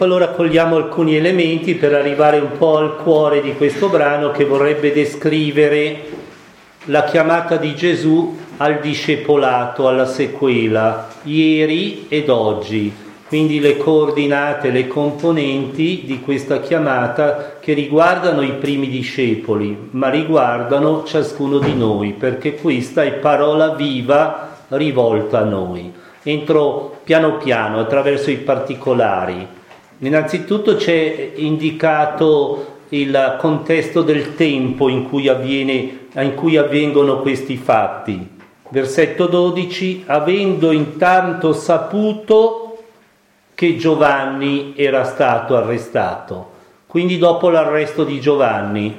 Allora cogliamo alcuni elementi per arrivare un po' al cuore di questo brano, che vorrebbe descrivere la chiamata di Gesù al discepolato, alla sequela, ieri ed oggi. Quindi le coordinate, le componenti di questa chiamata che riguardano i primi discepoli, ma riguardano ciascuno di noi, perché questa è parola viva rivolta a noi. Entro piano piano attraverso i particolari. Innanzitutto c'è indicato il contesto del tempo in cui avvengono questi fatti. Versetto 12: avendo intanto saputo che Giovanni era stato arrestato. Quindi dopo l'arresto di Giovanni,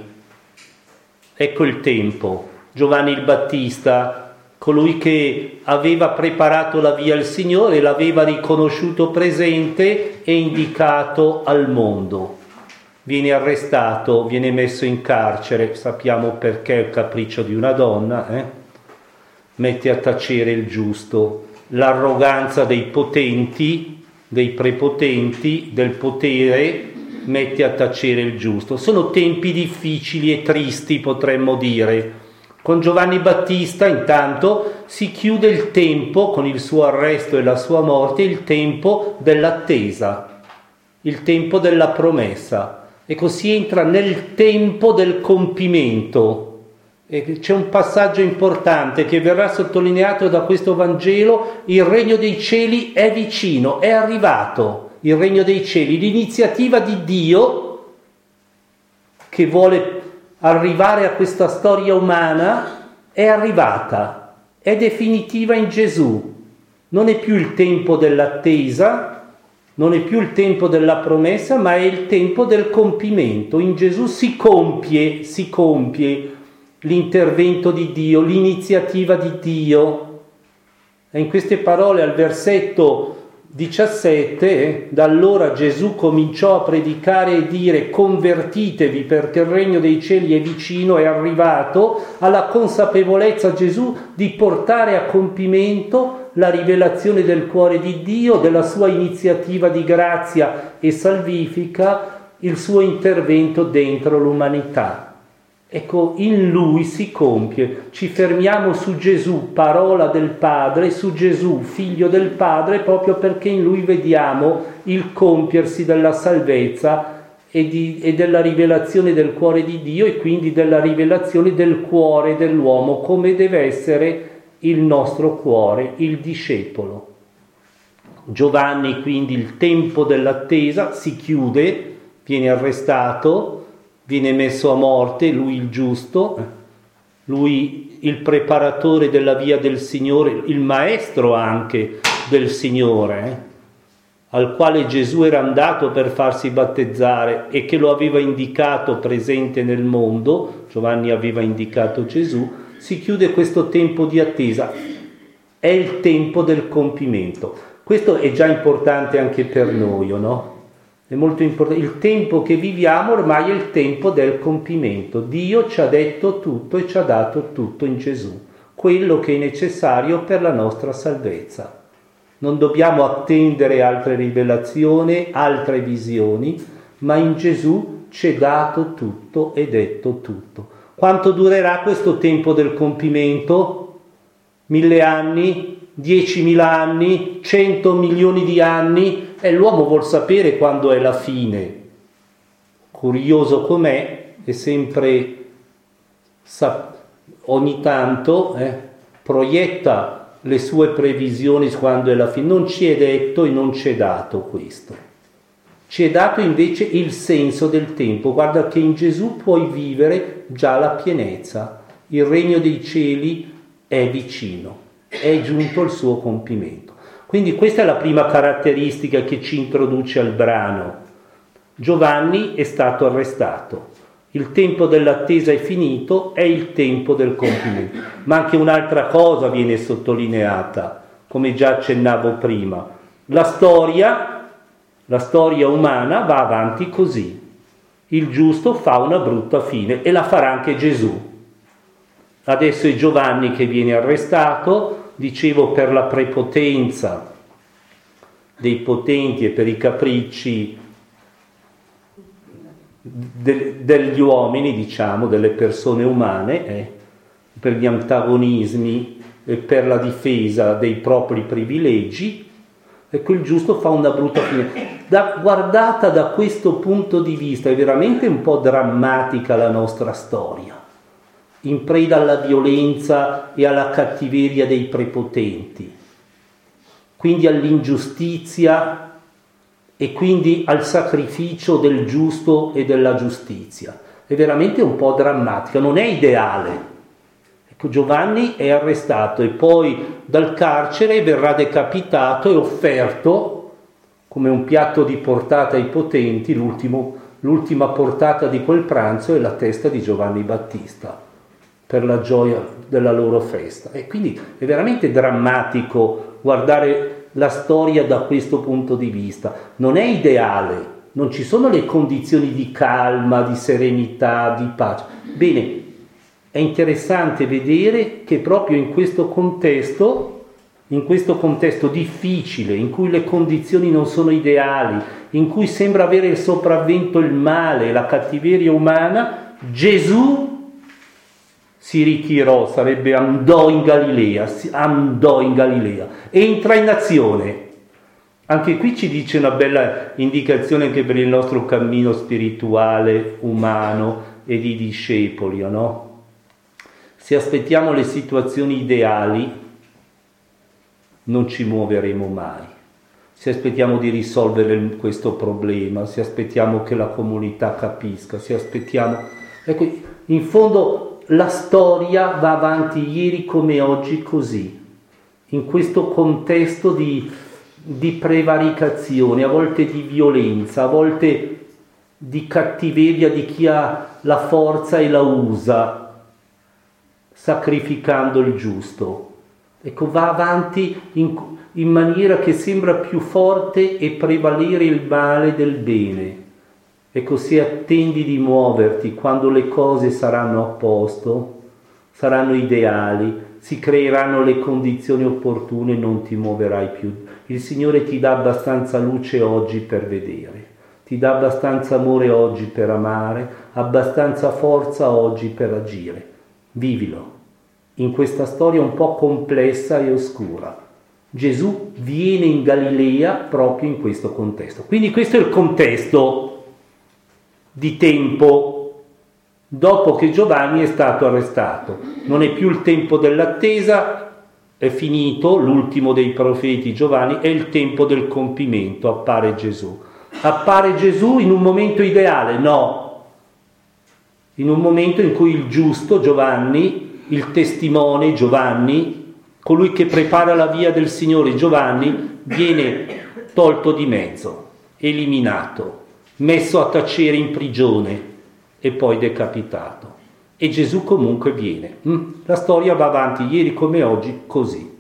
ecco il tempo. Giovanni il Battista, colui che aveva preparato la via al Signore, l'aveva riconosciuto presente e indicato al mondo. Viene arrestato, viene messo in carcere, sappiamo perché, è il capriccio di una donna, mette a tacere il giusto, l'arroganza dei potenti, dei prepotenti, del potere, mette a tacere il giusto. Sono tempi difficili e tristi, potremmo dire. Con Giovanni Battista intanto si chiude il tempo, con il suo arresto e la sua morte, il tempo dell'attesa, il tempo della promessa. E così entra nel tempo del compimento. E c'è un passaggio importante che verrà sottolineato da questo Vangelo: il regno dei cieli è vicino, è arrivato. Il regno dei cieli, l'iniziativa di Dio che vuole arrivare a questa storia umana è arrivata, è definitiva in Gesù. Non è più il tempo dell'attesa, non è più il tempo della promessa, ma è il tempo del compimento. In Gesù si compie l'intervento di Dio, l'iniziativa di Dio. E in queste parole, al versetto 17, da allora Gesù cominciò a predicare e dire: convertitevi perché il regno dei cieli è vicino, è arrivato, alla consapevolezza Gesù di portare a compimento la rivelazione del cuore di Dio, della sua iniziativa di grazia e salvifica, il suo intervento dentro l'umanità. Ecco, in Lui si compie. Ci fermiamo su Gesù, parola del Padre, su Gesù, figlio del Padre, proprio perché in Lui vediamo il compiersi della salvezza e della rivelazione del cuore di Dio, e quindi della rivelazione del cuore dell'uomo, come deve essere il nostro cuore, il discepolo. Giovanni, quindi, il tempo dell'attesa si chiude, viene arrestato, viene messo a morte, lui il giusto, lui il preparatore della via del Signore, il maestro anche del Signore, al quale Gesù era andato per farsi battezzare e che lo aveva indicato presente nel mondo. Giovanni aveva indicato Gesù. Si chiude questo tempo di attesa, è il tempo del compimento. Questo è già importante anche per noi, o no? È molto importante. Il tempo che viviamo ormai è il tempo del compimento. Dio ci ha detto tutto e ci ha dato tutto in Gesù, quello che è necessario per la nostra salvezza. Non dobbiamo attendere altre rivelazioni, altre visioni, ma in Gesù ci è dato tutto e detto tutto. Quanto durerà questo tempo del compimento? 1000 anni? 10.000 anni? 100 milioni di anni? E l'uomo vuol sapere quando è la fine. Curioso com'è, è sempre ogni tanto proietta le sue previsioni su quando è la fine. Non ci è detto e non ci è dato questo. Ci è dato invece il senso del tempo. Guarda che in Gesù puoi vivere già la pienezza. Il regno dei cieli è vicino, è giunto il suo compimento. Quindi questa è la prima caratteristica che ci introduce al brano. Giovanni è stato arrestato. Il tempo dell'attesa è finito, è il tempo del compimento. Ma anche un'altra cosa viene sottolineata, come già accennavo prima. La storia umana va avanti così. Il giusto fa una brutta fine e la farà anche Gesù. Adesso è Giovanni che viene arrestato, dicevo, per la prepotenza dei potenti e per i capricci degli uomini, diciamo, delle persone umane, per gli antagonismi e per la difesa dei propri privilegi. Ecco, il giusto fa una brutta fine. Guardata da questo punto di vista è veramente un po' drammatica la nostra storia, in preda alla violenza e alla cattiveria dei prepotenti, quindi all'ingiustizia e quindi al sacrificio del giusto e della giustizia. È veramente un po' drammatica, non è ideale. Ecco, Giovanni è arrestato e poi dal carcere verrà decapitato e offerto come un piatto di portata ai potenti. L'ultima portata di quel pranzo è la testa di Giovanni Battista, per la gioia della loro festa. E quindi è veramente drammatico guardare la storia da questo punto di vista. Non è ideale, non ci sono le condizioni di calma, di serenità, di pace. Bene, è interessante vedere che proprio in questo contesto difficile, in cui le condizioni non sono ideali, in cui sembra avere il sopravvento il male, la cattiveria umana, Gesù si ritirò, andò in Galilea, entra in azione. Anche qui ci dice una bella indicazione anche per il nostro cammino spirituale, umano e di discepoli, no? Se aspettiamo le situazioni ideali, non ci muoveremo mai. Se aspettiamo di risolvere questo problema, se aspettiamo che la comunità capisca, se aspettiamo... Ecco, in fondo la storia va avanti ieri come oggi così, in questo contesto di prevaricazione, a volte di violenza, a volte di cattiveria di chi ha la forza e la usa, sacrificando il giusto. Ecco, va avanti in maniera che sembra più forte e prevalere il male del bene. Ecco, se attendi di muoverti quando le cose saranno a posto, saranno ideali, si creeranno le condizioni opportune, non ti muoverai più. Il Signore ti dà abbastanza luce oggi per vedere, ti dà abbastanza amore oggi per amare, abbastanza forza oggi per agire. Vivilo in questa storia un po' complessa e oscura. Gesù viene in Galilea proprio in questo contesto. Quindi questo è il contesto di tempo dopo che Giovanni è stato arrestato. Non è più il tempo dell'attesa, è finito, l'ultimo dei profeti Giovanni, è il tempo del compimento, appare Gesù. Appare Gesù in un momento ideale? No. In un momento in cui il giusto Giovanni, il testimone Giovanni, colui che prepara la via del Signore Giovanni, viene tolto di mezzo, eliminato, messo a tacere in prigione e poi decapitato. E Gesù comunque viene. La storia va avanti ieri come oggi così.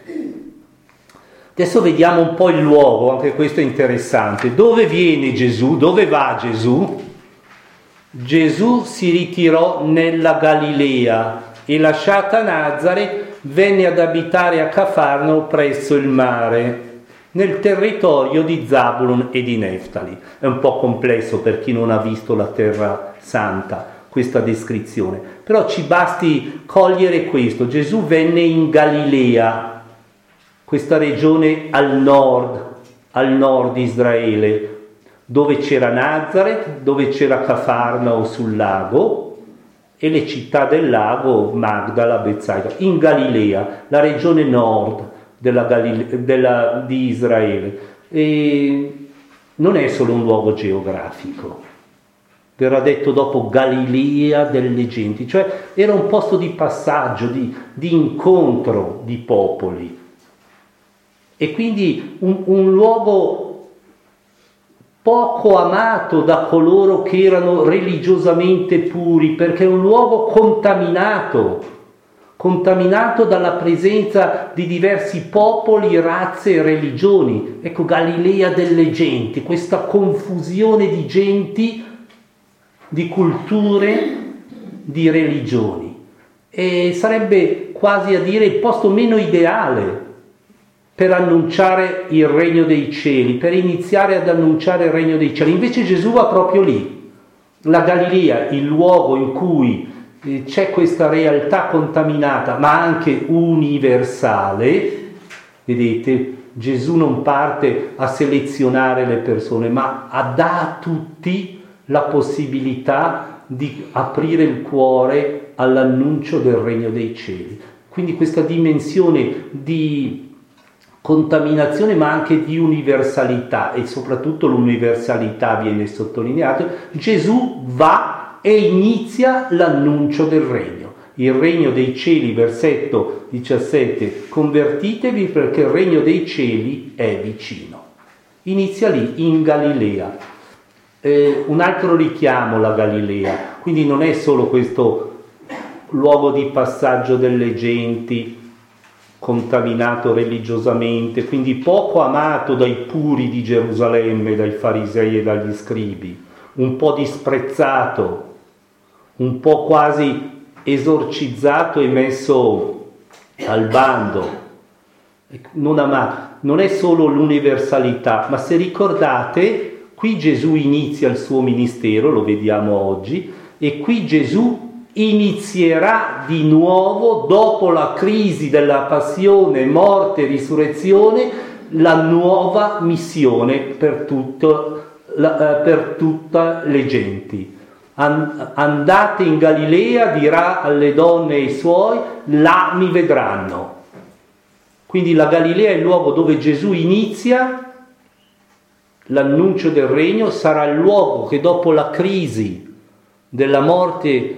Adesso vediamo un po' il luogo, anche questo è interessante. Dove viene Gesù? Dove va Gesù? Gesù si ritirò nella Galilea e lasciata Nazare venne ad abitare a Cafarnao presso il mare, nel territorio di Zabulon e di Neftali. È un po' complesso per chi non ha visto la Terra Santa questa descrizione, però ci basti cogliere questo. Gesù venne in Galilea, questa regione al nord di Israele, dove c'era Nazaret, dove c'era Cafarnao sul lago e le città del lago, Magdala, Betsaida, in Galilea, la regione nord di Israele. E non è solo un luogo geografico, verrà detto dopo Galilea delle genti, cioè era un posto di passaggio, di incontro di popoli, e quindi un luogo poco amato da coloro che erano religiosamente puri, perché è un luogo contaminato dalla presenza di diversi popoli, razze e religioni. Ecco, Galilea delle genti, questa confusione di genti, di culture, di religioni. E sarebbe quasi a dire il posto meno ideale per annunciare il regno dei cieli, per iniziare ad annunciare il regno dei cieli. Invece Gesù va proprio lì, La Galilea, il luogo in cui c'è questa realtà contaminata, ma anche universale. Vedete, Gesù non parte a selezionare le persone, ma dà a tutti la possibilità di aprire il cuore all'annuncio del regno dei cieli. Quindi questa dimensione di contaminazione, ma anche di universalità, e soprattutto l'universalità viene sottolineata. Gesù va e inizia l'annuncio del regno. Il regno dei cieli, versetto 17, convertitevi perché il regno dei cieli è vicino. Inizia lì, in Galilea. Un altro richiamo alla Galilea, quindi non è solo questo luogo di passaggio delle genti, contaminato religiosamente, quindi poco amato dai puri di Gerusalemme, dai farisei e dagli scribi, un po' disprezzato, un po' quasi esorcizzato e messo al bando, non amato. Non è solo l'universalità, ma se ricordate, qui Gesù inizia il suo ministero, lo vediamo oggi, e qui Gesù inizierà di nuovo, dopo la crisi della passione, morte e risurrezione, la nuova missione per tutte le genti. Andate in Galilea, dirà alle donne e ai suoi, là mi vedranno. Quindi la Galilea è il luogo dove Gesù inizia l'annuncio del regno, sarà il luogo che dopo la crisi della morte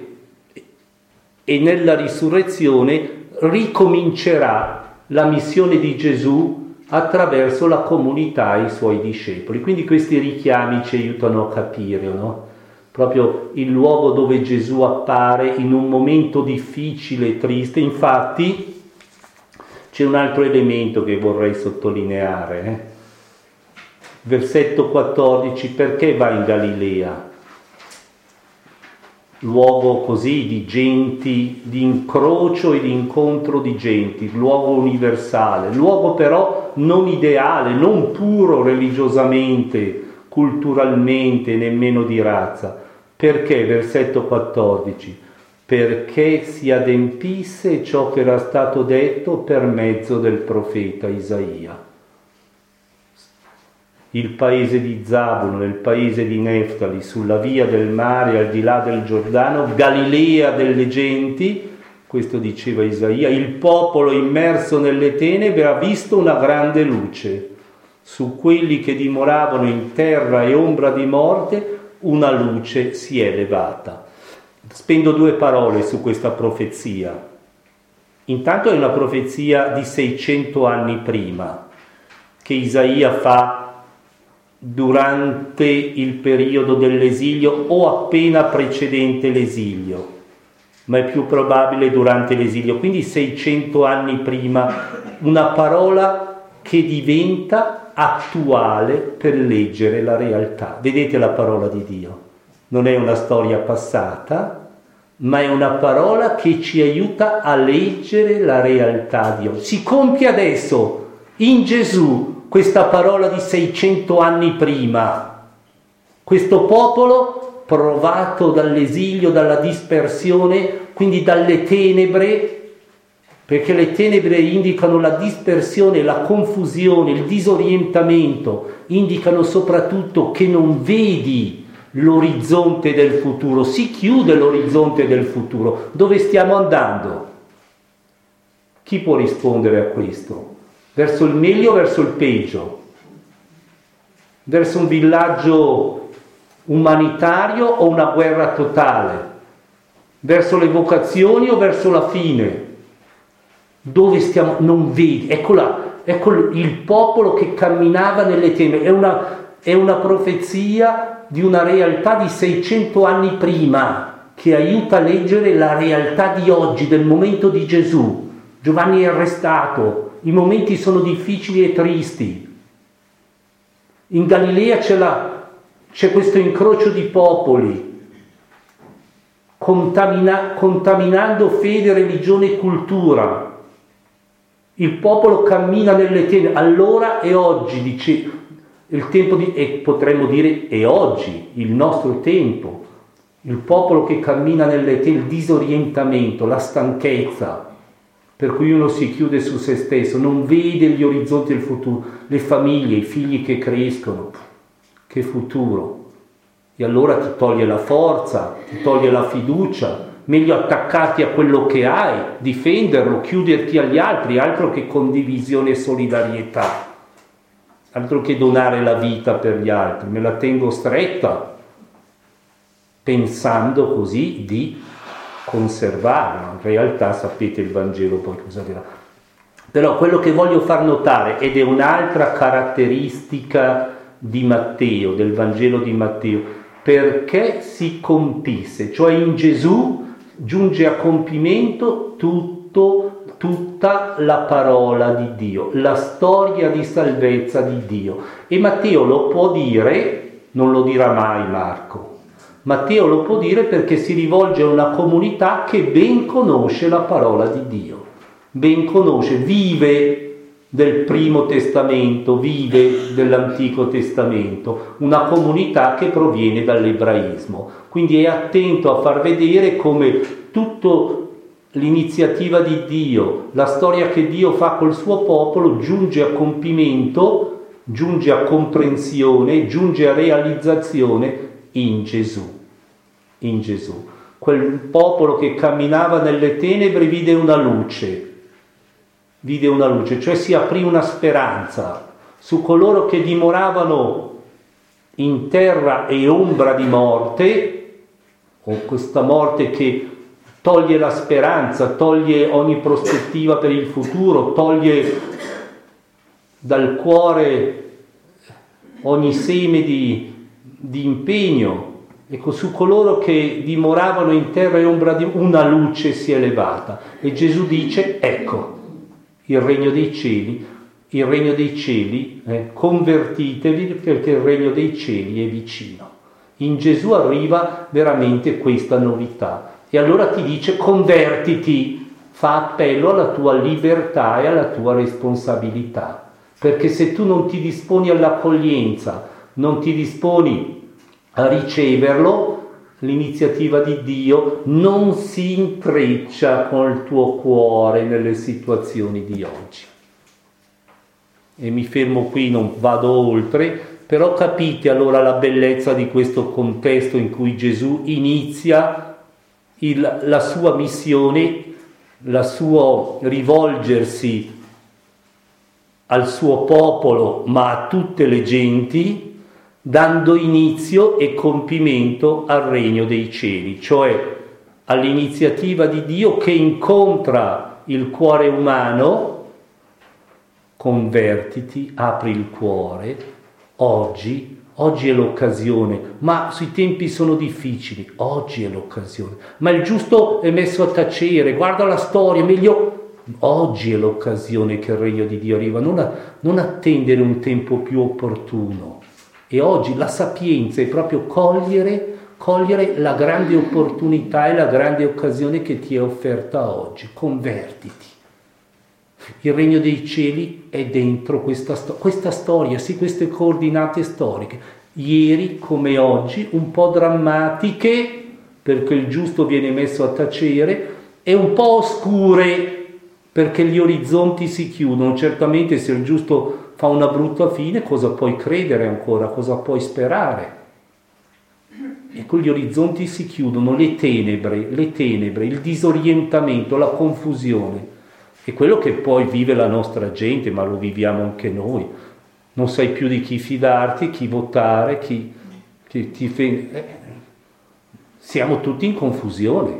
e nella risurrezione ricomincerà la missione di Gesù attraverso la comunità e i suoi discepoli. Quindi questi richiami ci aiutano a capire, no? Proprio il luogo dove Gesù appare in un momento difficile e triste. Infatti c'è un altro elemento che vorrei sottolineare. Versetto 14, perché va in Galilea? Luogo così di genti, di incrocio e di incontro di genti, luogo universale, luogo però non ideale, non puro religiosamente, culturalmente, nemmeno di razza. Perché? Versetto 14, perché si adempisse ciò che era stato detto per mezzo del profeta Isaia. Il paese di Zabulon, il paese di Neftali, sulla via del mare al di là del Giordano, Galilea delle genti, questo diceva Isaia, il popolo immerso nelle tenebre ha visto una grande luce. Su quelli che dimoravano in terra e ombra di morte, una luce si è levata. Spendo 2 parole su questa profezia. Intanto è una profezia di 600 anni prima, che Isaia fa durante il periodo dell'esilio o appena precedente l'esilio, ma è più probabile durante l'esilio, quindi 600 anni prima, una parola che diventa attuale per leggere la realtà. Vedete la parola di Dio? Non è una storia passata, ma è una parola che ci aiuta a leggere la realtà di oggi. Si compie adesso, in Gesù, questa parola di 600 anni prima. Questo popolo, provato dall'esilio, dalla dispersione, quindi dalle tenebre, perché le tenebre indicano la dispersione, la confusione, il disorientamento, indicano soprattutto che non vedi l'orizzonte del futuro, si chiude l'orizzonte del futuro. Dove stiamo andando? Chi può rispondere a questo? Verso il meglio o verso il peggio? Verso un villaggio umanitario o una guerra totale? Verso le vocazioni o verso la fine? Dove stiamo? Non vedi. Ecco il popolo che camminava nelle tenebre. È una profezia di una realtà di 600 anni prima, che aiuta a leggere la realtà di oggi, del momento di Gesù. Giovanni è arrestato, i momenti sono difficili e tristi. In Galilea c'è questo incrocio di popoli, contaminando fede, religione e cultura. Il popolo cammina nelle tenebre. Allora è oggi, dice il tempo e potremmo dire è oggi il nostro tempo. il popolo che cammina il disorientamento, la stanchezza, per cui uno si chiude su se stesso, non vede gli orizzonti del futuro, le famiglie, i figli che crescono, che futuro. E allora ti toglie la forza, ti toglie la fiducia, meglio attaccarti a quello che hai, difenderlo, chiuderti agli altri, altro che condivisione e solidarietà, altro che donare la vita per gli altri, me la tengo stretta, pensando così di conservarla. In realtà sapete il Vangelo poi cosa dirà. Però quello che voglio far notare, ed è un'altra caratteristica di Matteo, del Vangelo di Matteo, perché si compisse, cioè in Gesù giunge a compimento tutta la parola di Dio, la storia di salvezza di Dio. E Matteo lo può dire, non lo dirà mai Marco. Matteo lo può dire perché si rivolge a una comunità che ben conosce la parola di Dio, ben conosce, vive del Primo Testamento, vive dell'Antico Testamento, una comunità che proviene dall'ebraismo. Quindi è attento a far vedere come tutta l'iniziativa di Dio, la storia che Dio fa col suo popolo giunge a compimento, giunge a comprensione, giunge a realizzazione in Gesù. In Gesù. Quel popolo che camminava nelle tenebre vide una luce, cioè si aprì una speranza su coloro che dimoravano in terra e ombra di morte, o questa morte che toglie la speranza, toglie ogni prospettiva per il futuro, toglie dal cuore ogni seme di impegno. Ecco, su coloro che dimoravano in terra e ombra di una luce si è elevata. E Gesù dice, ecco, il regno dei cieli, convertitevi perché il regno dei cieli è vicino. In Gesù arriva veramente questa novità. E allora ti dice, convertiti, fa appello alla tua libertà e alla tua responsabilità. Perché se tu non ti disponi all'accoglienza, non ti disponi a riceverlo, l'iniziativa di Dio non si intreccia col tuo cuore nelle situazioni di oggi. E mi fermo qui, non vado oltre, però capite allora la bellezza di questo contesto in cui Gesù inizia la sua missione, la sua rivolgersi al suo popolo, ma a tutte le genti, dando inizio e compimento al regno dei cieli, cioè all'iniziativa di Dio che incontra il cuore umano. Convertiti, apri il cuore, oggi è l'occasione, ma i tempi sono difficili, oggi è l'occasione, ma il giusto è messo a tacere, guarda la storia, meglio, oggi è l'occasione che il regno di Dio arriva, non attendere un tempo più opportuno. E oggi la sapienza è proprio cogliere la grande opportunità e la grande occasione che ti è offerta oggi. Convertiti. Il regno dei cieli è dentro questa storia, sì, queste coordinate storiche. Ieri come oggi, un po' drammatiche, perché il giusto viene messo a tacere, e un po' oscure, perché gli orizzonti si chiudono. Certamente se il giusto fa una brutta fine, cosa puoi credere ancora? Cosa puoi sperare? E con gli orizzonti si chiudono le tenebre, il disorientamento, la confusione. È quello che poi vive la nostra gente, ma lo viviamo anche noi. Non sai più di chi fidarti, chi votare, siamo tutti in confusione.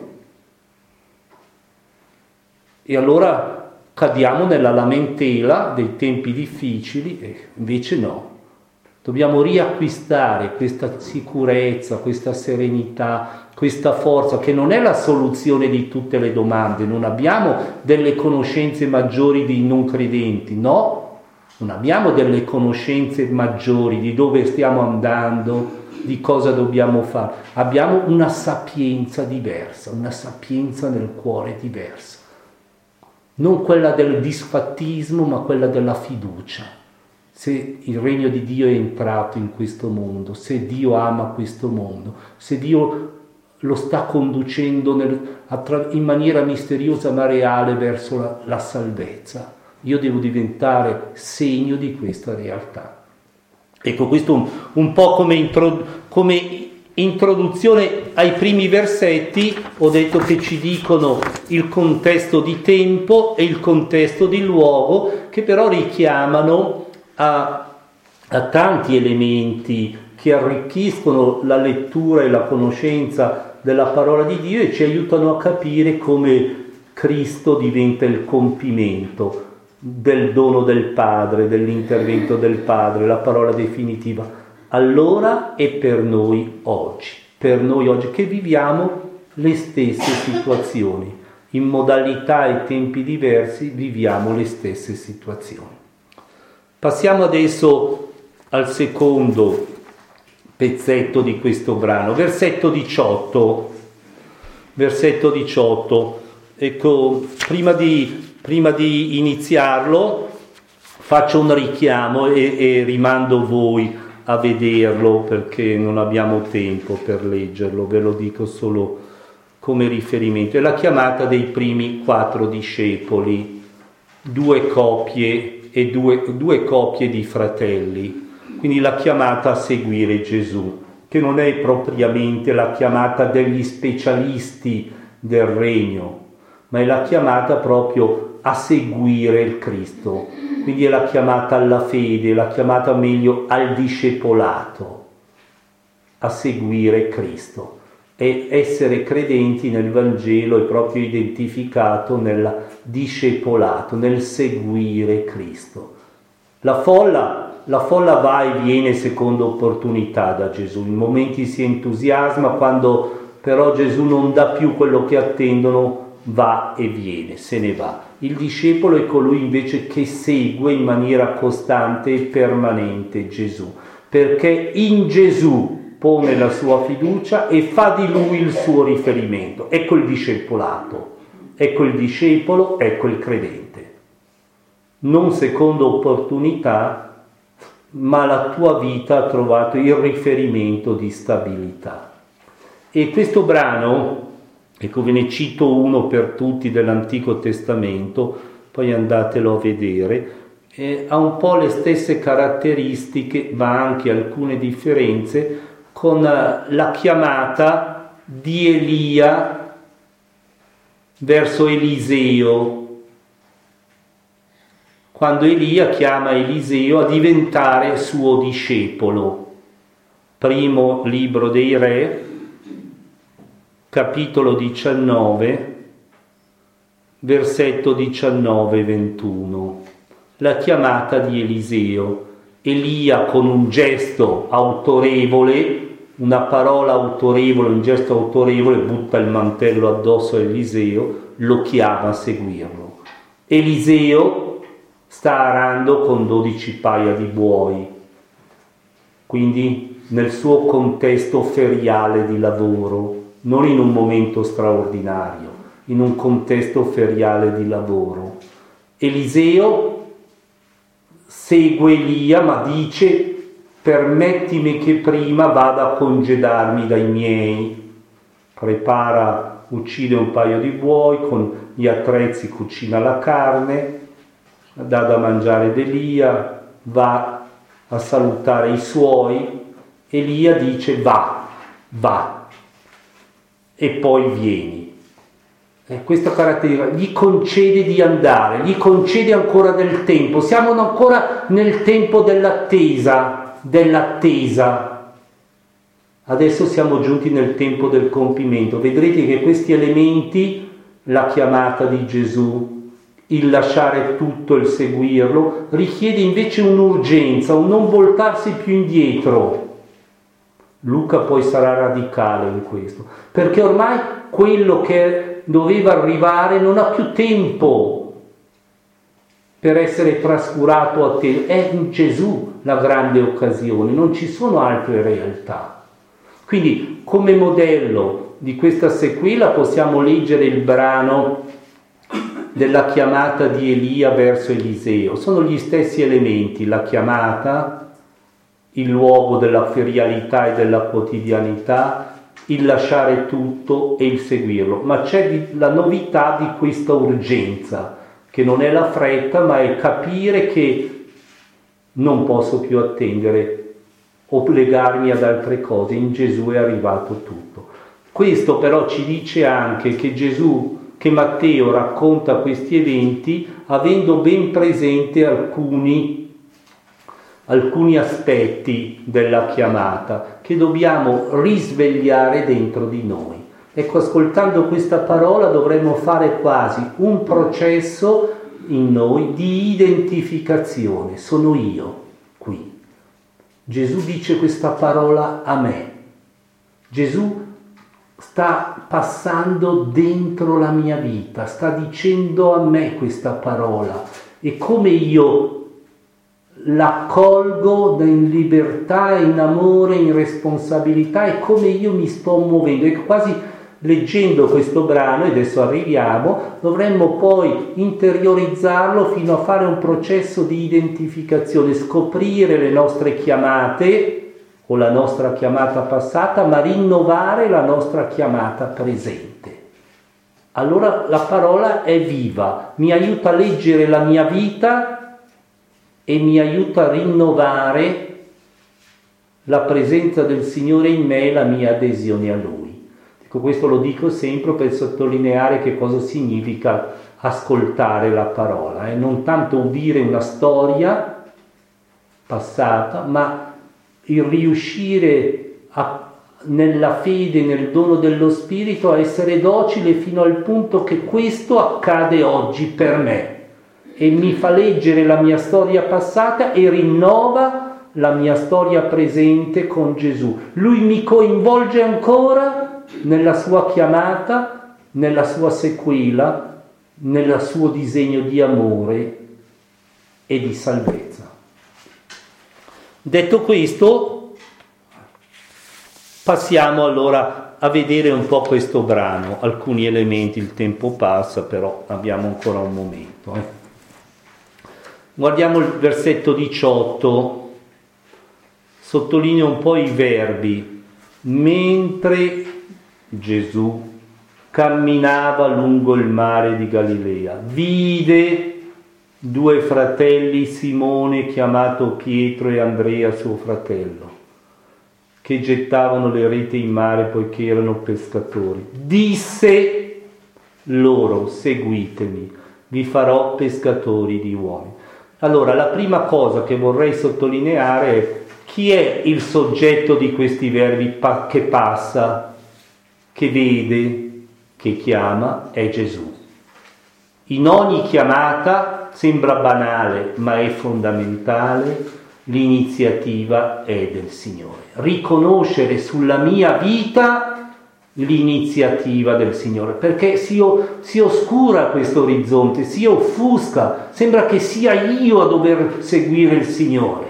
E allora cadiamo nella lamentela dei tempi difficili, e invece no. Dobbiamo riacquistare questa sicurezza, questa serenità, questa forza, che non è la soluzione di tutte le domande. Non abbiamo delle conoscenze maggiori dei non credenti, no, non abbiamo delle conoscenze maggiori di dove stiamo andando, di cosa dobbiamo fare. Abbiamo una sapienza diversa, una sapienza nel cuore diversa. Non quella del disfattismo, ma quella della fiducia. Se il regno di Dio è entrato in questo mondo, se Dio ama questo mondo, se Dio lo sta conducendo in maniera misteriosa ma reale verso la salvezza. Io devo diventare segno di questa realtà. Ecco, questo un po' come introduzione ai primi versetti. Ho detto che ci dicono il contesto di tempo e il contesto di luogo, che però richiamano a tanti elementi che arricchiscono la lettura e la conoscenza della parola di Dio e ci aiutano a capire come Cristo diventa il compimento del dono del Padre, dell'intervento del Padre, la parola definitiva. Allora e per noi oggi che viviamo le stesse situazioni, in modalità e tempi diversi viviamo le stesse situazioni. Passiamo adesso al secondo pezzetto di questo brano, versetto 18. Ecco, prima di iniziarlo faccio un richiamo e rimando voi a vederlo perché non abbiamo tempo per leggerlo, ve lo dico solo come riferimento. È la chiamata dei primi 4 discepoli, 2 coppie e due coppie di fratelli. Quindi la chiamata a seguire Gesù, che non è propriamente la chiamata degli specialisti del regno, ma è la chiamata proprio a seguire il Cristo. Quindi è la chiamata alla fede, la chiamata meglio al discepolato, a seguire Cristo. E essere credenti nel Vangelo è proprio identificato nel discepolato, nel seguire Cristo. La folla va e viene secondo opportunità da Gesù, in momenti si entusiasma, quando però Gesù non dà più quello che attendono, va e viene, se ne va. Il discepolo è colui invece che segue in maniera costante e permanente Gesù, perché in Gesù pone la sua fiducia e fa di lui il suo riferimento. Ecco il discepolato, ecco il discepolo, ecco il credente. Non secondo opportunità, ma la tua vita ha trovato il riferimento di stabilità. E questo brano, ecco, ve ne cito uno per tutti dell'Antico Testamento, poi andatelo a vedere, ha un po' le stesse caratteristiche, ma anche alcune differenze, con la chiamata di Elia verso Eliseo, quando Elia chiama Eliseo a diventare suo discepolo. Primo libro dei Re, capitolo 19, versetto 19-21. La chiamata di Eliseo. Elia con un gesto autorevole, una parola autorevole, un gesto autorevole, butta il mantello addosso a Eliseo, lo chiama a seguirlo. Eliseo sta arando con 12 paia di buoi, quindi nel suo contesto feriale di lavoro, non in un momento straordinario, in un contesto feriale di lavoro. Eliseo segue Elia, ma dice: permettimi che prima vada a congedarmi dai miei. Uccide un paio di buoi, con gli attrezzi cucina la carne, dà da mangiare ad Elia, va a salutare i suoi. Elia dice: va, e poi vieni. Questa caratteristica gli concede di andare, gli concede ancora del tempo. Siamo ancora nel tempo dell'attesa. Adesso siamo giunti nel tempo del compimento. Vedrete che questi elementi, la chiamata di Gesù, il lasciare tutto, il seguirlo, richiede invece un'urgenza, un non voltarsi più indietro. Luca poi sarà radicale in questo, perché ormai quello che doveva arrivare non ha più tempo per essere trascurato a te. È in Gesù la grande occasione, non ci sono altre realtà. Quindi come modello di questa sequela possiamo leggere il brano della chiamata di Elia verso Eliseo. Sono gli stessi elementi, la chiamata, il luogo della ferialità e della quotidianità, il lasciare tutto e il seguirlo, ma c'è la novità di questa urgenza, che non è la fretta, ma è capire che non posso più attendere o legarmi ad altre cose. In Gesù è arrivato tutto. Questo però ci dice anche che che Matteo racconta questi eventi avendo ben presente alcuni aspetti della chiamata che dobbiamo risvegliare dentro di noi. Ecco, ascoltando questa parola dovremmo fare quasi un processo in noi di identificazione. Sono io qui. Gesù dice questa parola a me. Gesù sta passando dentro la mia vita, sta dicendo a me questa parola, e come io l'accolgo in libertà, in amore, in responsabilità, e come io mi sto muovendo. E quasi leggendo questo brano, e adesso arriviamo, dovremmo poi interiorizzarlo fino a fare un processo di identificazione, scoprire le nostre chiamate o la nostra chiamata passata, ma rinnovare la nostra chiamata presente. Allora la parola è viva, mi aiuta a leggere la mia vita e mi aiuta a rinnovare la presenza del Signore in me e la mia adesione a Lui. Questo lo dico sempre per sottolineare che cosa significa ascoltare la parola, non tanto udire una storia passata, ma il riuscire nella fede, nel dono dello Spirito, a essere docile fino al punto che questo accade oggi per me e mi fa leggere la mia storia passata e rinnova la mia storia presente con Gesù. Lui mi coinvolge ancora nella sua chiamata, nella sua sequela, nel suo disegno di amore e di salvezza. Detto questo, passiamo allora a vedere un po' questo brano, alcuni elementi, il tempo passa, però abbiamo ancora un momento. Guardiamo il versetto 18, sottolineo un po' i verbi. Mentre Gesù camminava lungo il mare di Galilea, vide due fratelli, Simone chiamato Pietro e Andrea suo fratello, che gettavano le reti in mare poiché erano pescatori. Disse loro: seguitemi, vi farò pescatori di uomini. Allora, la prima cosa che vorrei sottolineare è chi è il soggetto di questi verbi che passa, che vede, che chiama? È Gesù. In ogni chiamata, sembra banale, ma è fondamentale, l'iniziativa è del Signore. Riconoscere sulla mia vita l'iniziativa del Signore, perché si oscura questo orizzonte, si offusca, sembra che sia io a dover seguire il Signore.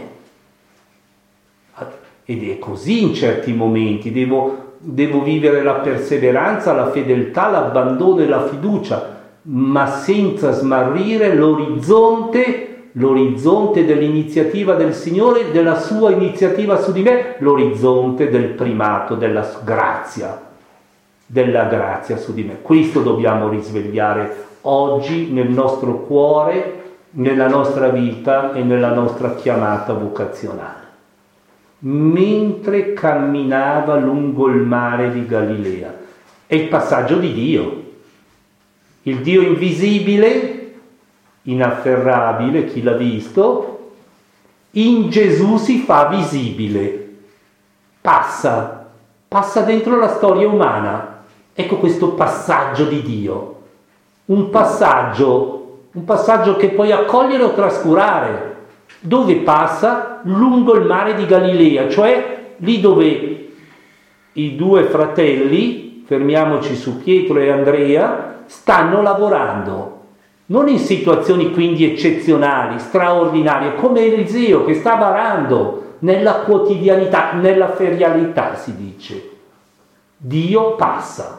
Ed è così in certi momenti, devo vivere la perseveranza, la fedeltà, l'abbandono e la fiducia, ma senza smarrire l'orizzonte dell'iniziativa del Signore, della sua iniziativa su di me, l'orizzonte del primato, della grazia su di me. Questo dobbiamo risvegliare oggi nel nostro cuore, nella nostra vita e nella nostra chiamata vocazionale. Mentre camminava lungo il mare di Galilea. È il passaggio di Dio. Il Dio invisibile, inafferrabile, chi l'ha visto, in Gesù si fa visibile. Passa dentro la storia umana. Ecco questo passaggio di Dio. Un passaggio che puoi accogliere o trascurare. Dove passa? Lungo il mare di Galilea, cioè lì dove i due fratelli, fermiamoci su Pietro e Andrea, stanno lavorando, non in situazioni quindi eccezionali, straordinarie, come Eliseo che sta varando nella quotidianità, nella ferialità si dice. Dio passa.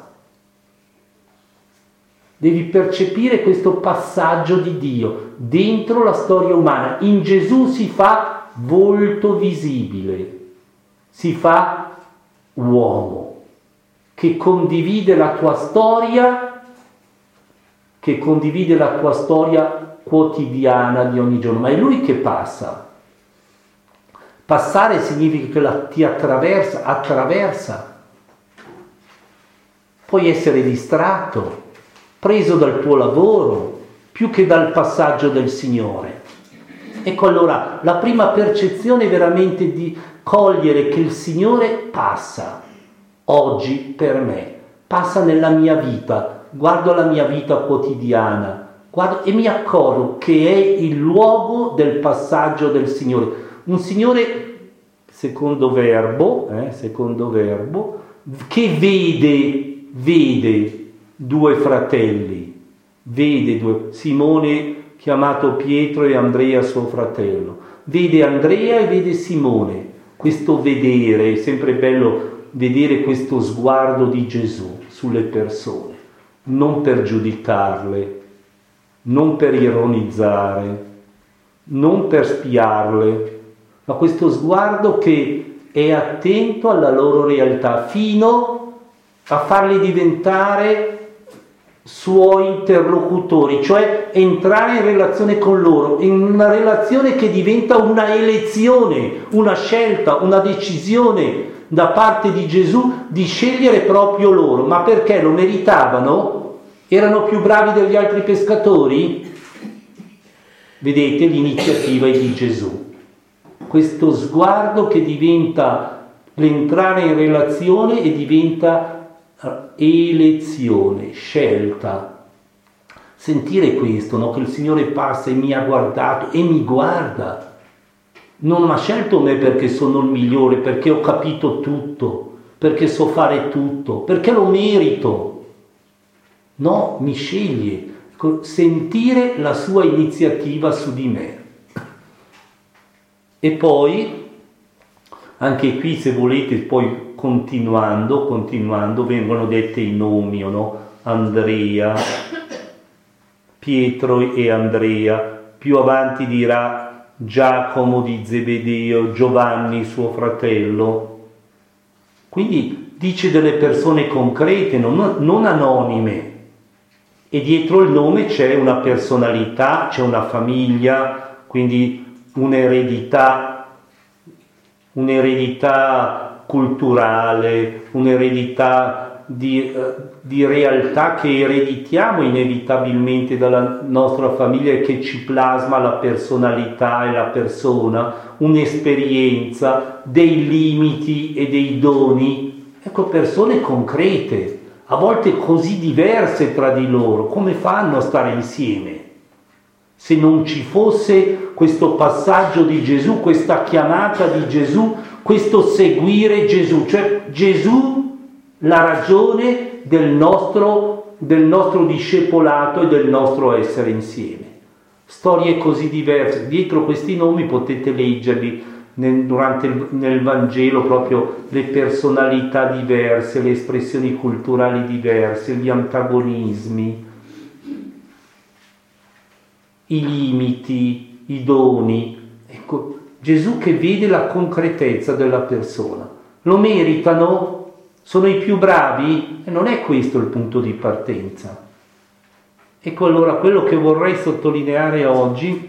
Devi percepire questo passaggio di Dio dentro la storia umana. In Gesù si fa volto visibile, si fa uomo. che condivide la tua storia, quotidiana di ogni giorno, ma è Lui che passa. Passare significa che ti attraversa. Puoi essere distratto, preso dal tuo lavoro, più che dal passaggio del Signore. Ecco, allora, la prima percezione è veramente di cogliere che il Signore passa oggi per me, passa nella mia vita, guardo la mia vita quotidiana, guardo e mi accorgo che è il luogo del passaggio del Signore. Un Signore, secondo verbo, che vede due fratelli, Simone chiamato Pietro e Andrea suo fratello, vede Andrea e vede Simone. Questo vedere, è sempre bello vedere questo sguardo di Gesù sulle persone, non per giudicarle, non per ironizzare, non per spiarle, ma questo sguardo che è attento alla loro realtà fino a farli diventare suoi interlocutori, cioè entrare in relazione con loro, in una relazione che diventa una elezione, una scelta, una decisione da parte di Gesù di scegliere proprio loro. Ma perché lo meritavano? Erano più bravi degli altri pescatori? Vedete, l'iniziativa è di Gesù. Questo sguardo che diventa l'entrare in relazione e diventa elezione, scelta. Sentire questo, no? Che il Signore passa e mi ha guardato e mi guarda. Non mi ha scelto me perché sono il migliore, perché ho capito tutto, perché so fare tutto, perché lo merito. No, mi sceglie. Sentire la sua iniziativa su di me. E poi, anche qui, se volete, poi continuando, vengono dette i nomi, no? Andrea, Pietro e Andrea. Più avanti dirà Giacomo di Zebedeo, Giovanni suo fratello. Quindi dice delle persone concrete, non anonime. E dietro il nome c'è una personalità, c'è una famiglia, quindi un'eredità culturale, un'eredità di realtà che ereditiamo inevitabilmente dalla nostra famiglia e che ci plasma la personalità e la persona, un'esperienza, dei limiti e dei doni. Ecco, persone concrete, a volte così diverse tra di loro. Come fanno a stare insieme? Se non ci fosse questo passaggio di Gesù, questa chiamata di Gesù, questo seguire Gesù, cioè Gesù la ragione del nostro discepolato e del nostro essere insieme. Storie così diverse. Dietro questi nomi potete leggerli nel Vangelo, proprio le personalità diverse, le espressioni culturali diverse, gli antagonismi, i limiti, i doni. Ecco, Gesù che vede la concretezza della persona. Lo meritano? Sono i più bravi? E non è questo il punto di partenza. Ecco, allora quello che vorrei sottolineare oggi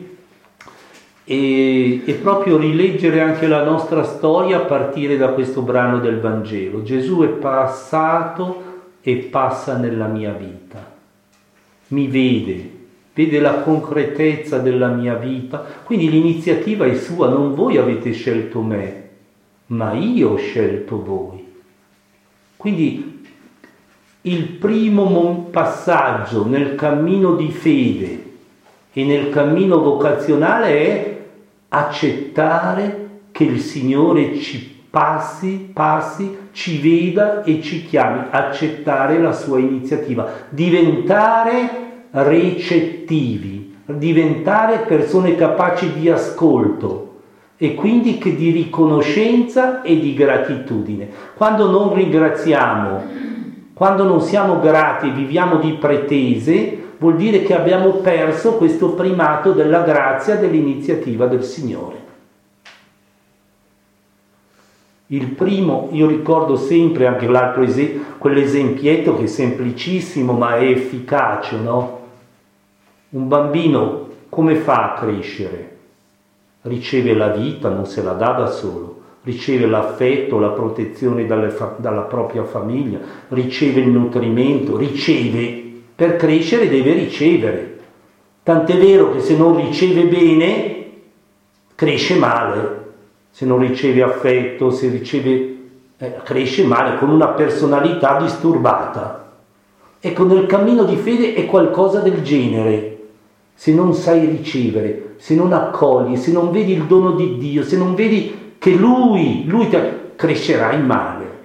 è proprio rileggere anche la nostra storia a partire da questo brano del Vangelo. Gesù è passato e passa nella mia vita. Mi vede la concretezza della mia vita, quindi l'iniziativa è sua, non voi avete scelto me, ma io ho scelto voi. Quindi il primo passaggio nel cammino di fede e nel cammino vocazionale è accettare che il Signore ci passi, ci veda e ci chiami, accettare la sua iniziativa, diventare recettivi, diventare persone capaci di ascolto e quindi che di riconoscenza e di gratitudine. Quando non ringraziamo, quando non siamo grati e viviamo di pretese, vuol dire che abbiamo perso questo primato della grazia, dell'iniziativa del Signore. Il primo, io ricordo sempre anche l'altro quell'esempietto che è semplicissimo ma è efficace, no? Un bambino come fa a crescere? Riceve la vita, non se la dà da solo, riceve l'affetto, la protezione dalla propria famiglia, riceve il nutrimento, per crescere deve ricevere. Tant'è vero che se non riceve bene, cresce male. Se non riceve affetto, cresce male, con una personalità disturbata. Ecco, nel cammino di fede è qualcosa del genere. Se non sai ricevere, se non accogli, se non vedi il dono di Dio, se non vedi che Lui crescerai male.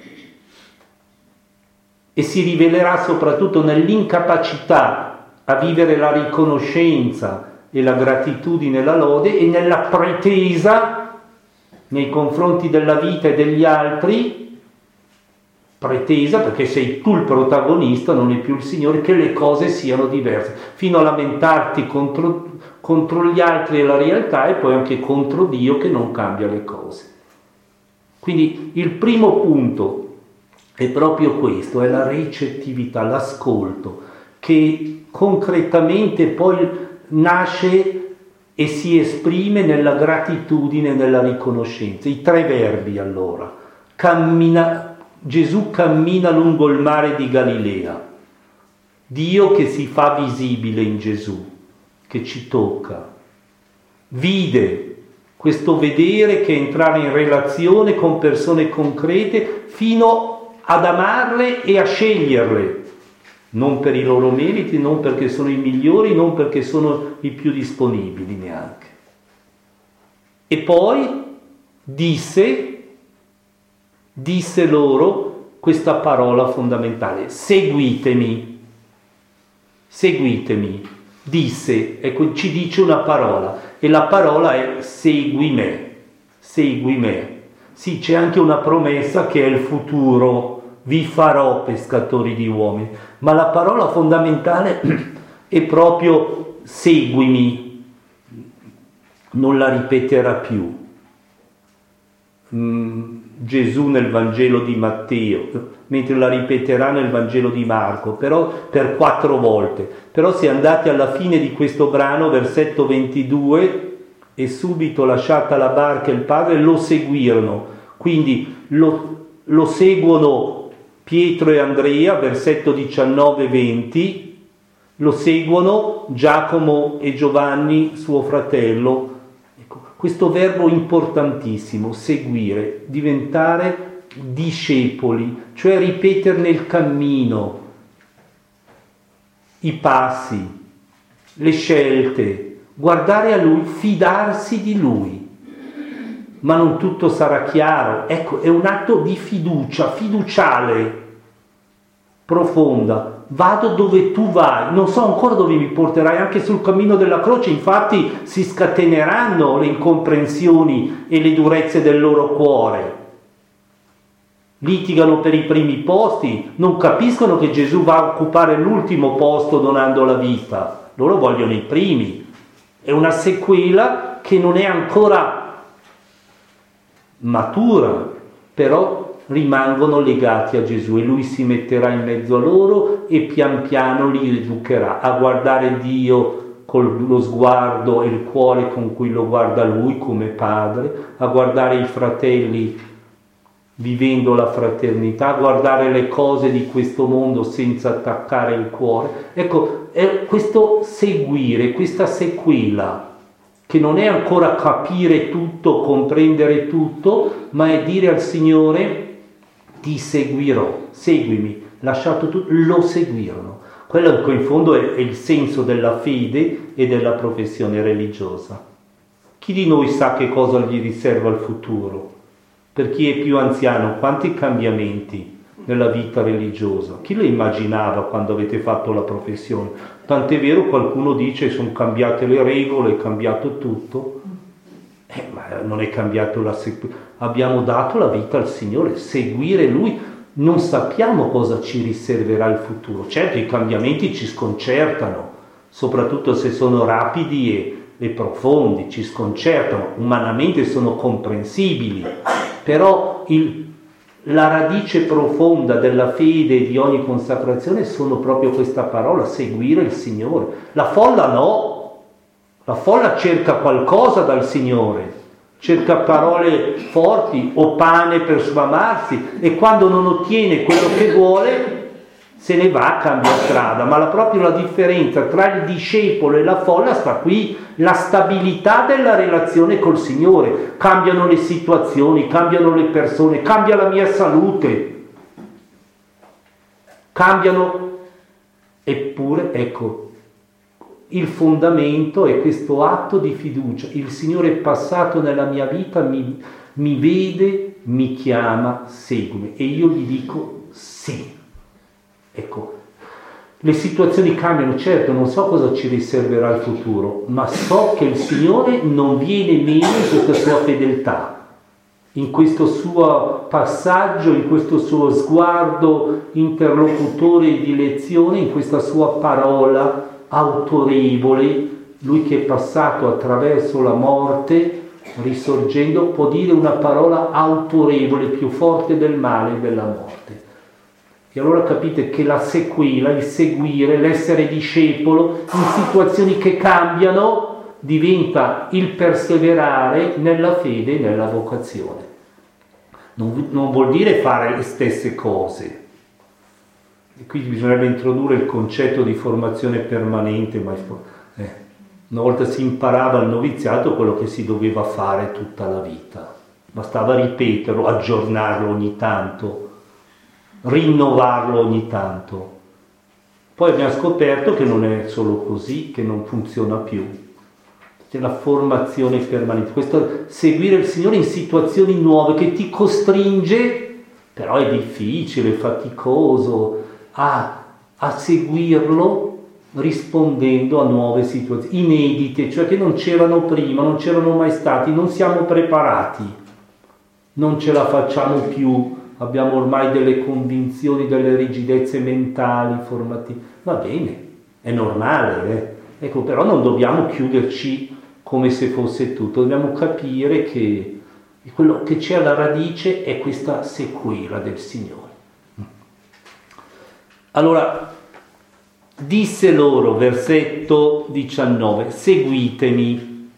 E si rivelerà soprattutto nell'incapacità a vivere la riconoscenza e la gratitudine e la lode e nella pretesa nei confronti della vita e degli altri, pretesa perché sei tu il protagonista, non è più il Signore, che le cose siano diverse, fino a lamentarti contro gli altri e la realtà e poi anche contro Dio che non cambia le cose. Quindi il primo punto è proprio questo, è la ricettività, l'ascolto, che concretamente poi nasce e si esprime nella gratitudine e nella riconoscenza. I 3 verbi allora. Gesù cammina lungo il mare di Galilea. Dio che si fa visibile in Gesù, che ci tocca. Vide, questo vedere che è entrare in relazione con persone concrete fino ad amarle e a sceglierle. Non per i loro meriti, non perché sono i migliori, non perché sono i più disponibili neanche. E poi disse loro questa parola fondamentale: seguitemi. Disse, ecco, ci dice una parola, e la parola è segui me. Sì, c'è anche una promessa che è il futuro, vi farò pescatori di uomini, ma la parola fondamentale è proprio seguimi, non la ripeterà più. Gesù nel Vangelo di Matteo, mentre la ripeterà nel Vangelo di Marco, però per 4 volte. Però se andate alla fine di questo brano, versetto 22, e subito lasciata la barca il padre lo seguirono, quindi lo seguono Pietro e Andrea, versetto 19-20, lo seguono Giacomo e Giovanni, suo fratello. Ecco, questo verbo importantissimo, seguire, diventare discepoli, cioè ripeterne il cammino, i passi, le scelte, guardare a Lui, fidarsi di Lui. Ma non tutto sarà chiaro. Ecco, è un atto di fiducia, fiduciale, profonda. Vado dove tu vai, non so ancora dove mi porterai, anche sul cammino della croce, infatti si scateneranno le incomprensioni e le durezze del loro cuore. Litigano per i primi posti, non capiscono che Gesù va a occupare l'ultimo posto donando la vita. Loro vogliono i primi. È una sequela che non è ancora matura, però rimangono legati a Gesù e Lui si metterà in mezzo a loro e pian piano li educherà a guardare Dio con lo sguardo e il cuore con cui lo guarda Lui come Padre, a guardare i fratelli vivendo la fraternità, a guardare le cose di questo mondo senza attaccare il cuore. Ecco, è questo seguire, questa sequela, che non è ancora capire tutto, comprendere tutto, ma è dire al Signore: ti seguirò, seguimi, lasciato tutto, lo seguirono. Quello che in fondo è il senso della fede e della professione religiosa. Chi di noi sa che cosa gli riserva il futuro? Per chi è più anziano, quanti cambiamenti nella vita religiosa? Chi lo immaginava quando avete fatto la professione? Tant'è vero, qualcuno dice sono cambiate le regole, è cambiato tutto. Ma non è cambiato abbiamo dato la vita al Signore, seguire Lui, non sappiamo cosa ci riserverà il futuro. Certo, i cambiamenti ci sconcertano, soprattutto se sono rapidi e profondi, ci sconcertano, umanamente sono comprensibili, però la radice profonda della fede e di ogni consacrazione sono proprio questa parola, seguire il Signore. La folla no, la folla cerca qualcosa dal Signore, cerca parole forti o pane per sfamarsi, e quando non ottiene quello che vuole se ne va, cambia strada. Ma proprio la differenza tra il discepolo e la folla sta qui, la stabilità della relazione col Signore. Cambiano le situazioni, cambiano le persone, cambia la mia salute, cambiano, eppure ecco, il fondamento è questo atto di fiducia. Il Signore è passato nella mia vita, mi vede, mi chiama, seguimi, e io gli dico sì. Ecco, le situazioni cambiano, certo, non so cosa ci riserverà il futuro, ma so che il Signore non viene meno in questa sua fedeltà, in questo suo passaggio, in questo suo sguardo interlocutore di lezione, in questa sua parola autorevole. Lui che è passato attraverso la morte, risorgendo, può dire una parola autorevole, più forte del male e della morte. E allora capite che la sequela, il seguire, l'essere discepolo in situazioni che cambiano diventa il perseverare nella fede e nella vocazione. Non vuol dire fare le stesse cose. E qui bisognerebbe introdurre il concetto di formazione permanente, ma una volta si imparava al noviziato quello che si doveva fare tutta la vita. Bastava ripeterlo, aggiornarlo ogni tanto, rinnovarlo ogni tanto. Poi abbiamo scoperto che non è solo così, che non funziona più. C'è la formazione permanente, questo seguire il Signore in situazioni nuove che ti costringe, però è difficile, faticoso, a seguirlo rispondendo a nuove situazioni inedite, cioè che non c'erano prima, non c'erano mai stati, non siamo preparati, non ce la facciamo più. Abbiamo ormai delle convinzioni, delle rigidezze mentali, formative. Va bene, è normale, Ecco, però non dobbiamo chiuderci come se fosse tutto. Dobbiamo capire che quello che c'è alla radice è questa sequela del Signore. Allora, disse loro, versetto 19, seguitemi,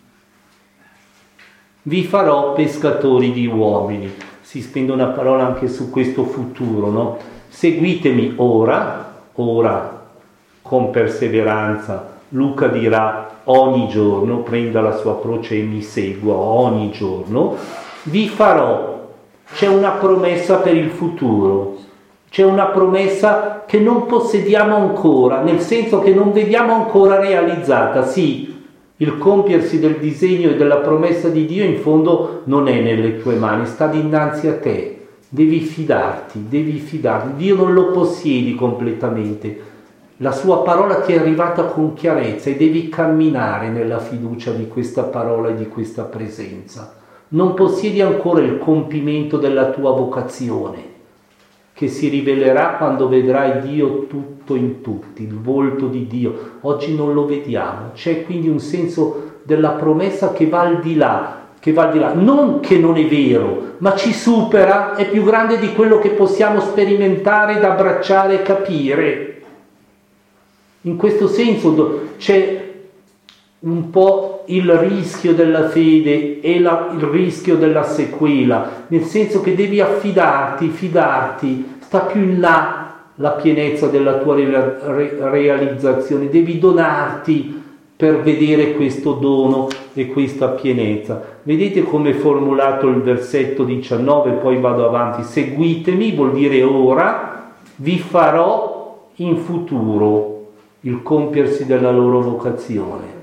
vi farò pescatori di uomini. Si spende una parola anche su questo futuro, no? Seguitemi ora con perseveranza. Luca dirà ogni giorno, prenda la sua croce e mi segua ogni giorno. Vi farò, c'è una promessa per il futuro, c'è una promessa che non possediamo ancora, nel senso che non vediamo ancora realizzata. Sì, il compiersi del disegno e della promessa di Dio in fondo non è nelle tue mani, sta dinanzi a te. Devi fidarti. Dio non lo possiedi completamente. La sua parola ti è arrivata con chiarezza e devi camminare nella fiducia di questa parola e di questa presenza. Non possiedi ancora il compimento della tua vocazione, che si rivelerà quando vedrai Dio tutto in tutti, il volto di Dio. Oggi non lo vediamo, c'è quindi un senso della promessa che va al di là, non che non è vero, ma ci supera, è più grande di quello che possiamo sperimentare, ed abbracciare e capire. In questo senso c'è un po' il rischio della fede e il rischio della sequela, nel senso che devi fidarti, sta più in là la pienezza della tua realizzazione, devi donarti per vedere questo dono e questa pienezza. Vedete come è formulato il versetto 19, poi vado avanti. Seguitemi vuol dire ora, vi farò in futuro il compiersi della loro vocazione.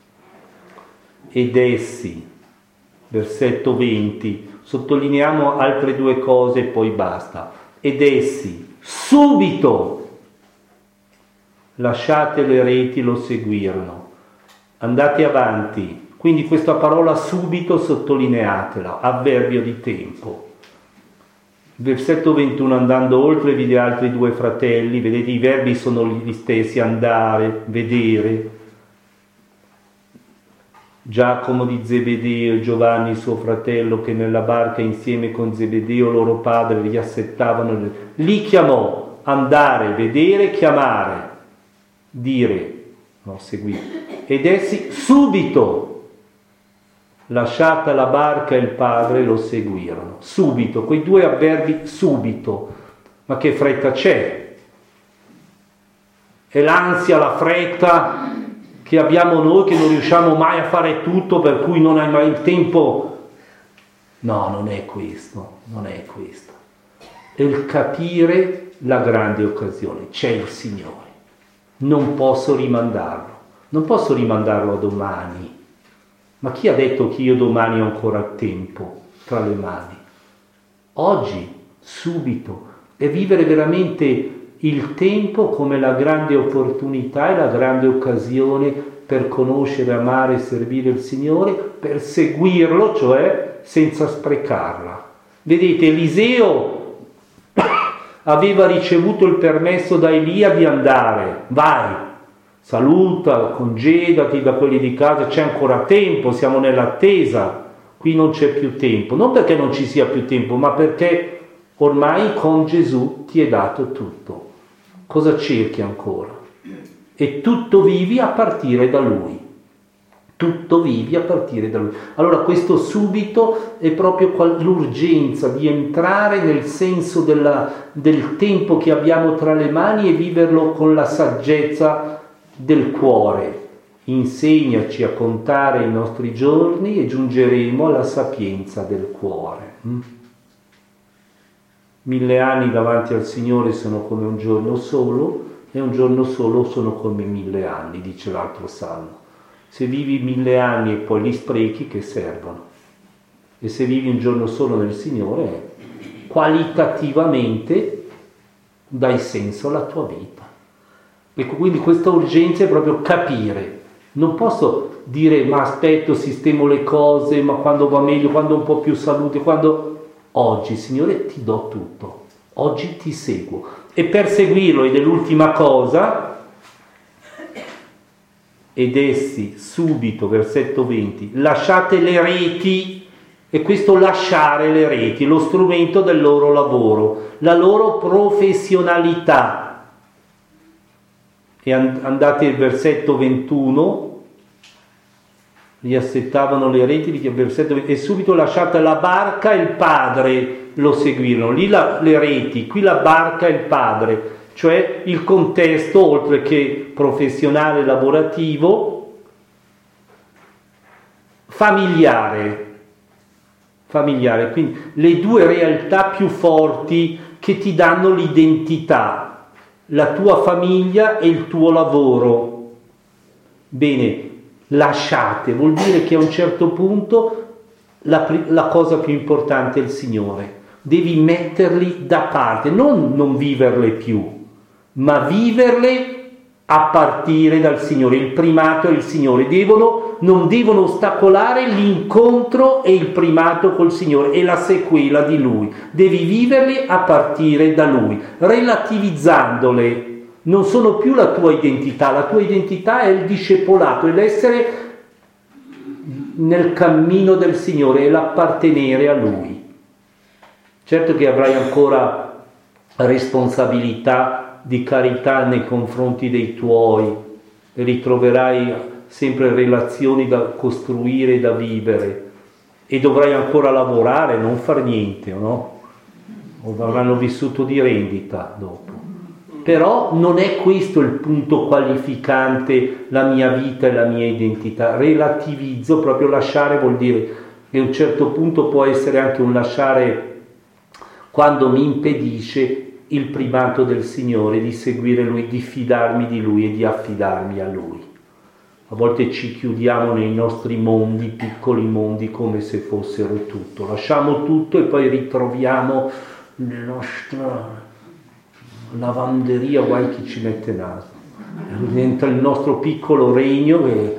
Ed essi, versetto 20, sottolineiamo altre due cose e poi basta. Ed essi, subito, lasciate le reti, lo seguirono. Andate avanti. Quindi questa parola subito sottolineatela, avverbio di tempo. Versetto 21, andando oltre vide altri due fratelli, vedete i verbi sono gli stessi, andare, vedere. Giacomo di Zebedeo e Giovanni suo fratello, che nella barca insieme con Zebedeo loro padre li assettavano, li chiamò: andare, vedere, chiamare, dire, no, seguire. Ed essi subito, lasciata la barca e il padre, lo seguirono. Subito, quei due avverbi, subito. Ma che fretta c'è? È l'ansia, la fretta che abbiamo noi, che non riusciamo mai a fare tutto, per cui non hai mai il tempo. No, non è questo, non è questo. È il capire la grande occasione. C'è il Signore. Non posso rimandarlo. Non posso rimandarlo a domani. Ma chi ha detto che io domani ho ancora tempo tra le mani? Oggi, subito. E vivere veramente il tempo come la grande opportunità e la grande occasione per conoscere, amare e servire il Signore, per seguirlo, cioè senza sprecarla. Vedete, Eliseo aveva ricevuto il permesso da Elia di andare. Vai, saluta, congedati da quelli di casa, c'è ancora tempo, siamo nell'attesa, qui non c'è più tempo. Non perché non ci sia più tempo, ma perché ormai con Gesù ti è dato tutto. Cosa cerchi ancora? E tutto vivi a partire da Lui. Tutto vivi a partire da Lui. Allora questo subito è proprio l'urgenza di entrare nel senso del tempo che abbiamo tra le mani e viverlo con la saggezza del cuore. Insegnaci a contare i nostri giorni e giungeremo alla sapienza del cuore. 1000 anni davanti al Signore sono come un giorno solo, e un giorno solo sono come 1000 anni, dice l'altro salmo. Se vivi 1000 anni e poi li sprechi, che servono? E se vivi un giorno solo nel Signore, qualitativamente dai senso alla tua vita. Ecco, quindi questa urgenza è proprio capire. Non posso dire: ma aspetto, sistemo le cose, ma quando va meglio, quando ho un po' più salute, quando... Oggi, Signore, ti do tutto. Oggi ti seguo. E per seguirlo, ed è l'ultima cosa, ed essi subito, versetto 20, lasciate le reti, e questo lasciare le reti, lo strumento del loro lavoro, la loro professionalità. E andate al versetto 21, gli assettavano le reti, versetto 20, e subito lasciata la barca e il padre lo seguirono. Lì le reti, qui la barca e il padre, cioè il contesto, oltre che professionale, lavorativo, familiare. Quindi le due realtà più forti che ti danno l'identità, la tua famiglia e il tuo lavoro. Bene, lasciate, vuol dire che a un certo punto la cosa più importante è il Signore. Devi metterli da parte, non viverle più, ma viverle a partire dal Signore. Il primato è il Signore. Non devono ostacolare l'incontro e il primato col Signore e la sequela di Lui. Devi viverle a partire da Lui, relativizzandole. Non sono più la tua identità è il discepolato, è l'essere nel cammino del Signore, è l'appartenere a Lui. Certo che avrai ancora responsabilità di carità nei confronti dei tuoi, e ritroverai sempre relazioni da costruire e da vivere, e dovrai ancora lavorare, non far niente, no? O avranno vissuto di rendita dopo. Però non è questo il punto qualificante, la mia vita e la mia identità. Relativizzo, proprio lasciare vuol dire che a un certo punto può essere anche un lasciare quando mi impedisce il primato del Signore, di seguire Lui, di fidarmi di Lui e di affidarmi a Lui. A volte ci chiudiamo nei nostri mondi, piccoli mondi, come se fossero tutto. Lasciamo tutto e poi ritroviamo la nostra lavanderia, guai chi ci mette naso. Diventa il nostro piccolo regno e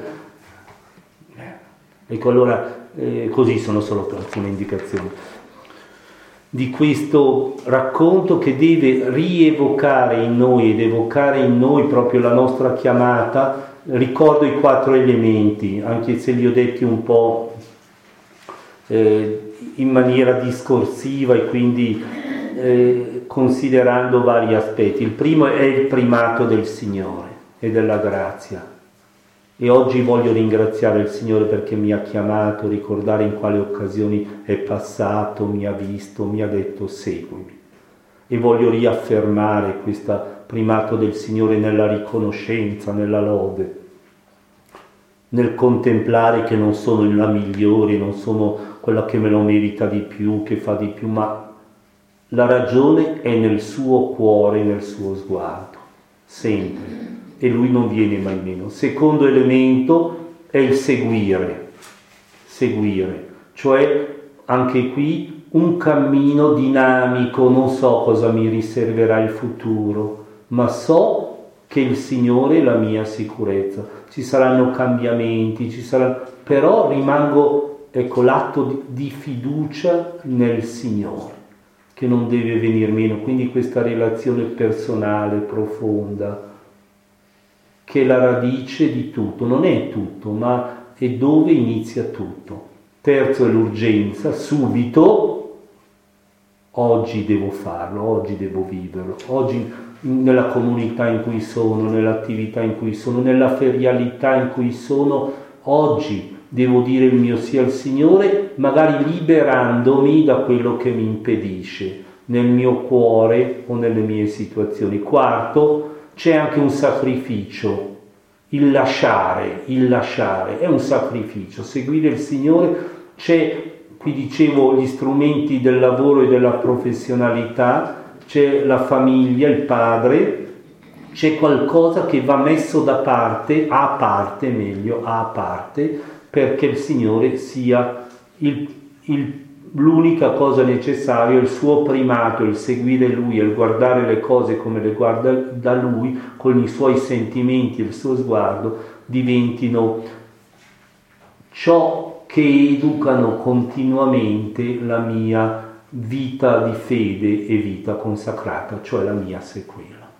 ecco, allora così sono solo alcune indicazioni di questo racconto che deve rievocare in noi ed evocare in noi proprio la nostra chiamata ricordo i 4 elementi, anche se li ho detti un po' in maniera discorsiva e quindi considerando vari aspetti. Il primo è il primato del Signore e della grazia. E oggi voglio ringraziare il Signore perché mi ha chiamato, ricordare in quali occasioni è passato, mi ha visto, mi ha detto seguimi. E voglio riaffermare questo primato del Signore nella riconoscenza, nella lode, nel contemplare che non sono la migliore, non sono quella che me lo merita di più, che fa di più, ma la ragione è nel suo cuore, nel suo sguardo, sempre. E lui non viene mai meno. Secondo elemento è il seguire, cioè anche qui un cammino dinamico, non so cosa mi riserverà il futuro, ma so che il Signore è la mia sicurezza. Ci saranno cambiamenti, però rimango, ecco, l'atto di fiducia nel Signore, che non deve venir meno. Quindi questa relazione personale, profonda, che è la radice di tutto, non è tutto, ma è dove inizia tutto. Terzo è l'urgenza, subito, oggi devo farlo, oggi devo viverlo, oggi nella comunità in cui sono, nell'attività in cui sono, nella ferialità in cui sono, oggi devo dire il mio sì al Signore, magari liberandomi da quello che mi impedisce, nel mio cuore o nelle mie situazioni. Quarto, c'è anche un sacrificio, il lasciare è un sacrificio, seguire il Signore. C'è, qui dicevo, gli strumenti del lavoro e della professionalità, c'è la famiglia, il padre, c'è qualcosa che va messo da parte, a parte, perché il Signore sia l'unica cosa necessaria, il suo primato, il seguire Lui, il guardare le cose come le guarda da Lui, con i suoi sentimenti e il suo sguardo, diventino ciò che educano continuamente la mia vita di fede e vita consacrata, cioè la mia sequela.